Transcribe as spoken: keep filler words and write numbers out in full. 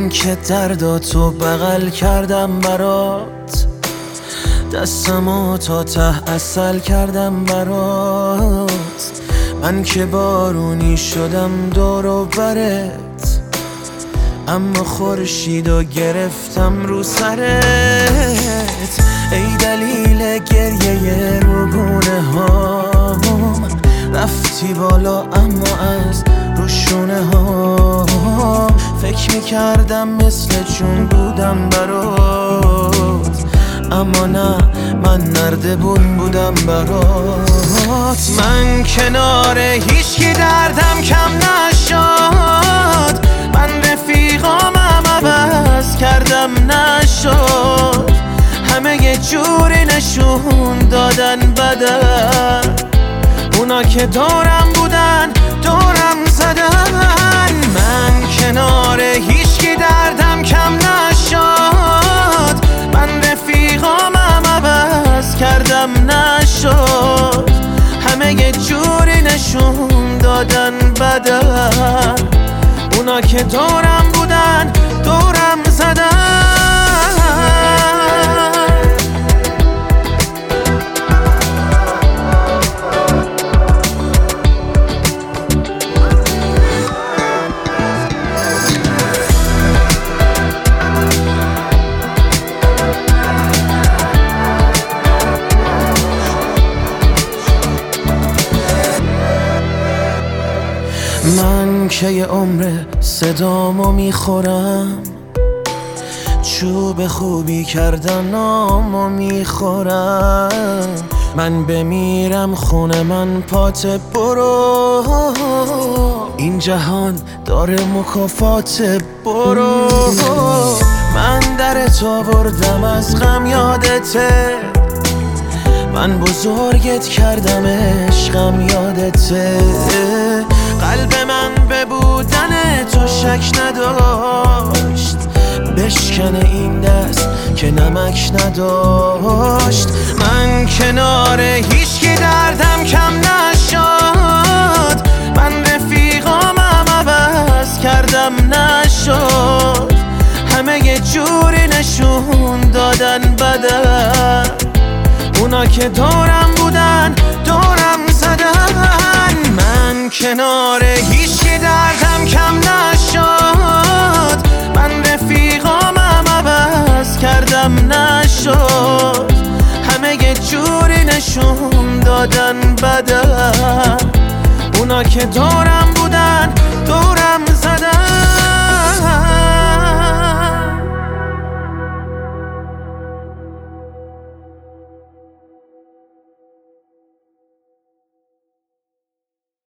من که درداتو بغل کردم برات، دستمو تا ته اصل کردم برات. من که بارونی شدم دور و برت، اما خورشیدو گرفتم رو سرت. ای دلیل گریه روگونه هام، رفتی بالا اما از روشونه ها. فکر میکردم مثل چون بودم برات، اما نه، من نردبون بودم برات. من کنار هیچکی دردم کم نشد، من رفیقامم عوض کردم نشد. همه یه جوری نشون دادن بدن، اونا که دورم بودن دورم زدن. من کنار هیچکی دردم کم نشد، من رفیقامم عوض کردم نشد. همه یه جوری نشون دادن بدن، اونا که دورم بودن دورم زدن. من که یه عمر صدامو میخورم، چوب خوبی کردن نامو میخورم. من بمیرم خونه من پات برو، این جهان داره مکافات برو. من در تو بردم از غم یادته، من بزرگت کردم عشقم یادته. قلب من به بودن تو شک نداشت، بشکنه این دست که نمک نداشت. من کنار هیچکی دردم کم نشد، من رفیقامم عوض کردم نشد. همه یه جوری نشون دادن بدن، اونا که دورم بودن دورم زدن. من کنار هیچکی دردم کم نشد، من رفیقامم عوض کردم نشد. همه یه جوری نشون دادن بدن، اونا که دورم بودن